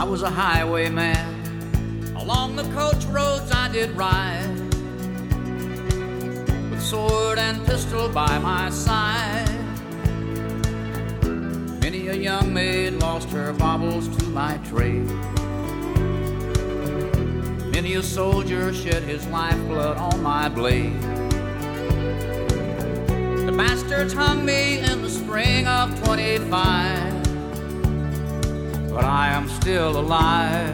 I was a highwayman. Along the coach roads I did ride, with sword and pistol by my side. Many a young maid lost her baubles to my trade. Many a soldier shed his lifeblood on my blade. The bastards hung me in the spring of 25, but I am still alive.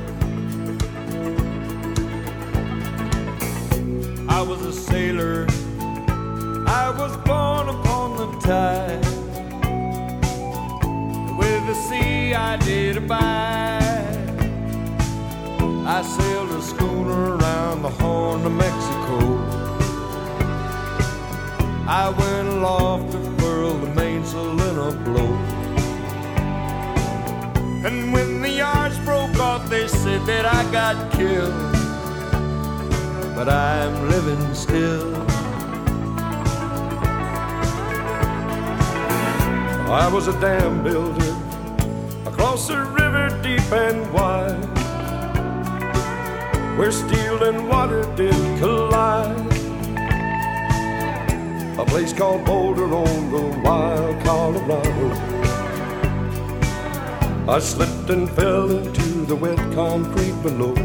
I was a sailor, I was born upon the tide. With the sea I did abide. I sailed a schooner around the Horn of Mexico. I went aloft to furl the mainsail in a blow. And when the yards broke off, they said that I got killed. But I'm living still. I was a dam builder across a river deep and wide, where steel and water did collide. A place called Boulder on the wild Colorado. I slipped and fell into the wet concrete below.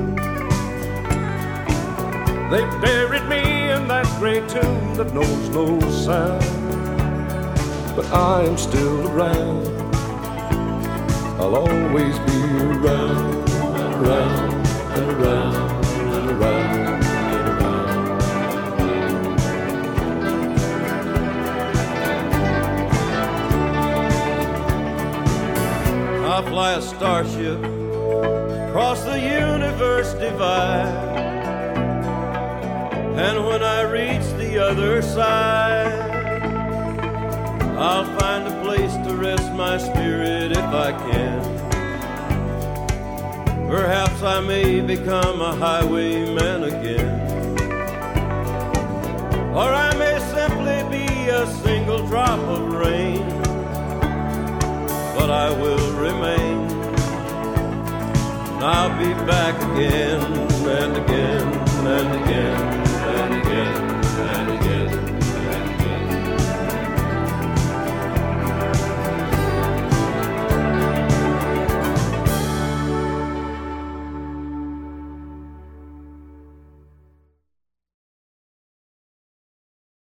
They buried me in that gray tomb that knows no sound. But I am still around. I'll always be around, around, and around, and around, and around. I'll fly a starship across the universe divide, and when I reach the other side, I'll find a place to rest my spirit if I can. Perhaps I may become a highwayman again, or I may simply be a single drop of rain. But I will remain, and I'll be back again and again and again.